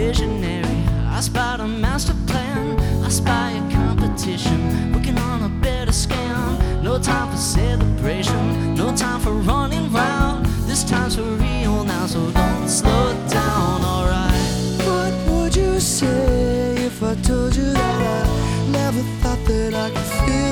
visionary. I spot a master plan, I spy a competition, working on a better scam. No time for celebration, no time for running